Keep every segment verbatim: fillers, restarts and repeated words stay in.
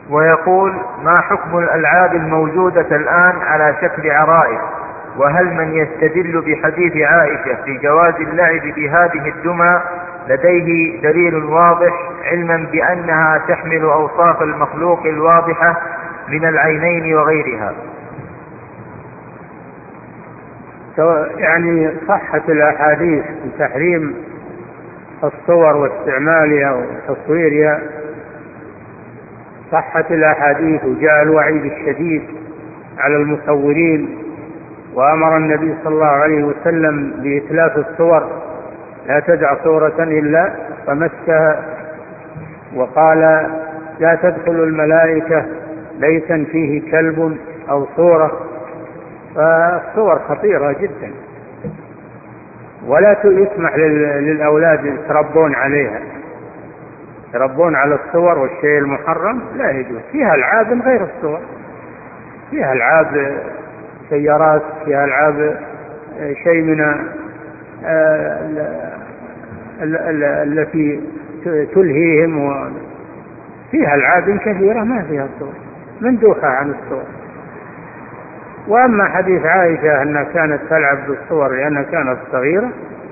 ويقول: ما حكم الألعاب الموجودة الآن على شكل عرائس؟ وهل من يستدل بحديث عائشة في جواز اللعب بهذه الدمى لديه دليل واضح، علما بأنها تحمل أوصاف المخلوق الواضحة من العينين وغيرها؟ يعني صحة الأحاديث بتحريم الصور واستعمالها وتصويرها، صحة الأحاديث وجاء الوعيد الشديد على المصورين، وأمر النبي صلى الله عليه وسلم بإتلاف الصور، لا تدع صورة إلا طمستها، وقال: لا تدخل الملائكة بيتا فيه كلب أو صورة. فالصور خطيرة جدا، ولا يسمح للأولاد يتربون عليها، يتربون على الصور والشيء المحرم لا يجوز. فيها ألعاب غير الصور، فيها ألعاب سيارات، فيها ألعاب شيء من التي تلهيهم، وفيها ألعاب كثيرة ما فيها صور، مندوحة عن الصور. وأما حديث عائشة أنها كانت تلعب بالصور لأنها كانت صغيرة،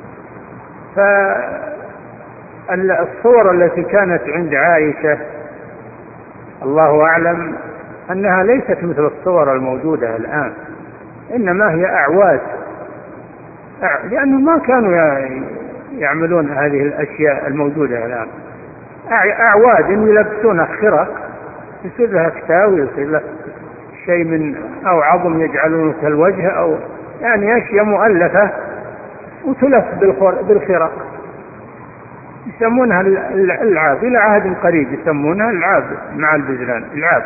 فالصور التي كانت عند عائشة الله أعلم أنها ليست مثل الصور الموجودة الآن، إنما هي أعواد، لأنهم ما كانوا يعملون هذه الأشياء الموجودة الآن. أعواد يلبسون خرق، يصير لها كتاوي، يصير لها شيء من أو عظم يجعلونه كالوجه، أو يعني أشياء مؤلفة وتلف بالخرق، يسمونها العاب. إلى عهد قريب يسمونها العاب مع البزلان، العاب.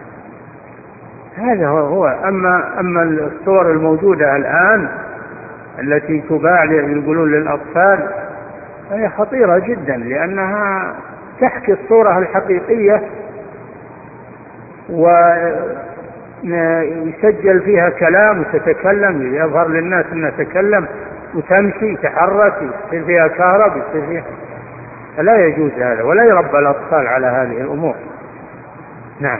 هذا هو. أما أما الصور الموجودة الآن التي تباع يقولون للأطفال هي خطيرة جدا، لأنها تحكي الصورة الحقيقية، ويسجل فيها كلام وتتكلم، يظهر للناس أنها تتكلم وتمشي تحرك، يصير فيها كهرب، يصير فيها. فلا يجوز هذا، ولا يربى الأطفال على هذه الأمور. نعم.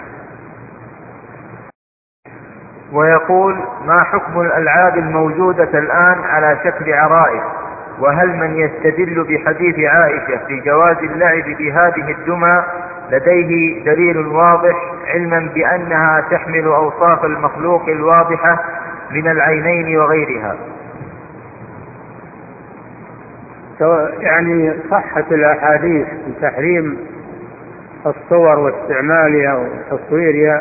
ويقول: ما حكم الألعاب الموجودة الآن على شكل عرائس؟ وهل من يستدل بحديث عائشة في جواز اللعب بهذه الدمى لديه دليل واضح، علما بأنها تحمل أوصاف المخلوق الواضحة من العينين وغيرها؟ يعني صحة الأحاديث بتحريم الصور واستعمالها وتصويرها،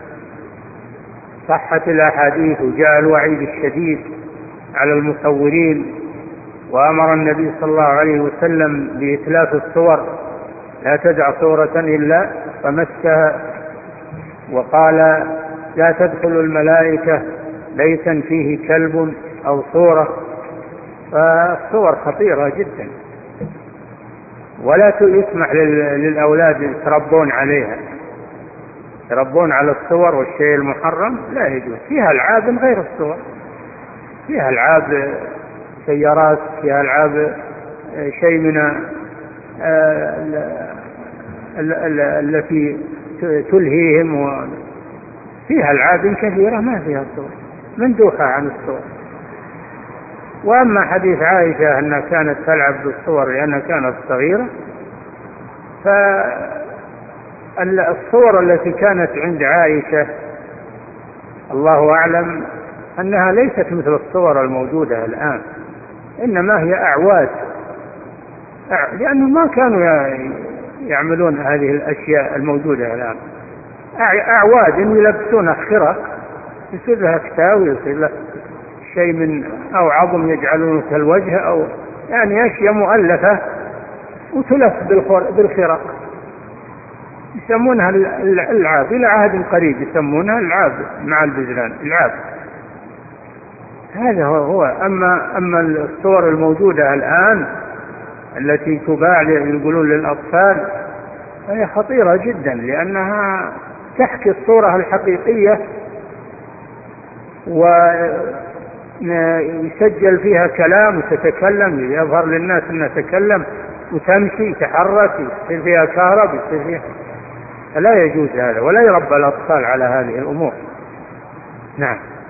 صحة الأحاديث وجاء الوعيد الشديد على المصورين، وأمر النبي صلى الله عليه وسلم بإتلاف الصور، لا تدع صورة إلا طمستها، وقال: لا تدخل الملائكة بيتا فيه كلب أو صورة. فالصور خطيرة جدا، ولا يسمح للأولاد يتربون عليها، يتربون على الصور والشيء المحرم لا يجوز. فيها ألعاب غير الصور، فيها ألعاب سيارات، فيها ألعاب شيء من التي تلهيهم، وفيها ألعاب كثيرة ما فيها صور، مندوحة عن الصور. وأما حديث عائشة أنها كانت تلعب بالصور لأنها كانت صغيرة، فالصور التي كانت عند عائشة الله أعلم أنها ليست مثل الصور الموجودة الآن، إنما هي أعواد، لأنهم ما كانوا يعملون هذه الأشياء الموجودة الآن. أعواد يلبسون خرق، يصير لها كتاوي، يصير لها شيء من أو عظم يجعلونه كالوجه، أو يعني أشياء مؤلفة وتلف بالخرق، يسمونها العاب. إلى عهد قريب يسمونها العاب مع البزلان، العاب. هذا هو. أما أما الصور الموجودة الآن التي تباع يقولون للأطفال هي خطيرة جدا، لأنها تحكي الصورة الحقيقية، ويسجل فيها كلام وتتكلم، يظهر للناس أنها تتكلم وتمشي تحرك، يصير فيها كهرب، يصير فيها. فلا يجوز هذا، ولا يربى الأطفال على هذه الأمور. نعم.